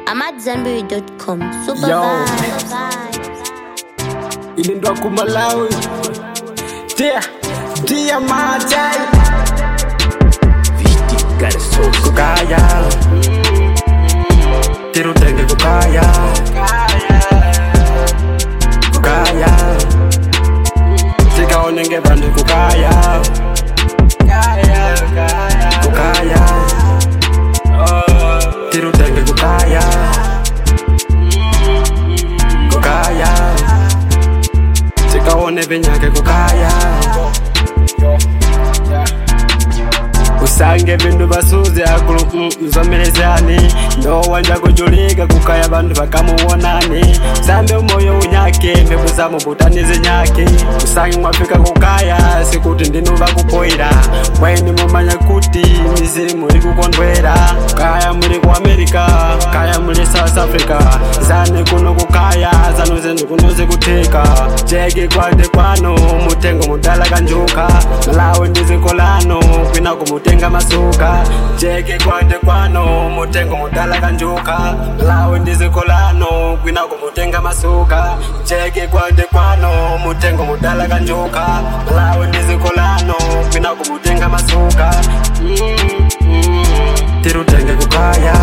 AmadZanbury.com. Super Yo. vibes. Ilindwa kumalawi. Dear Majai. Viti garso kukaya. Tirutenge kukaya. Kukaya. Tikaonenge bandu kukaya. Kukaya. Tirutenge kukaya. Kukaya. Tikaone benyake kukaya. Usange bindu basuze akulu mzomelezani ndo wanja kujulika kukaya bandu bakamuwonani sambe umoyo unyake mbebuza mubutanize nyake usange mwafika kukaya sikuti ndinu bakupoira mweni mumanya kuti mizimu ikukondwera kaya muli ku America kaya muli South Africa zane kuno kukaya zanu zendu kuno zikuteka jege kwande kwano mutengo mudala kanjuka malawi ndizikolano kwina kumutenga masuka jege kwande kwano mutengo mudala kanjuka malawi ndizikolano kwina kumutenga masuka jege kwande kwano mutengo mudala kanjuka malawi ndizikolano kwina kumutenga masuka tirutenge kukaya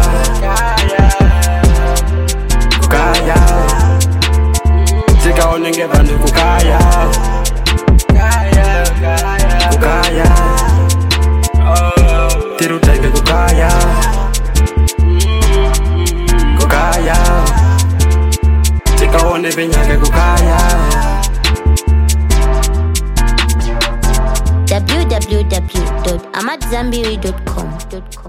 kukaya tikaonenge bandu kukaya kukaya tirutenge kukaya kukaya tikaone benyake kukaya www.amadzanbury.com.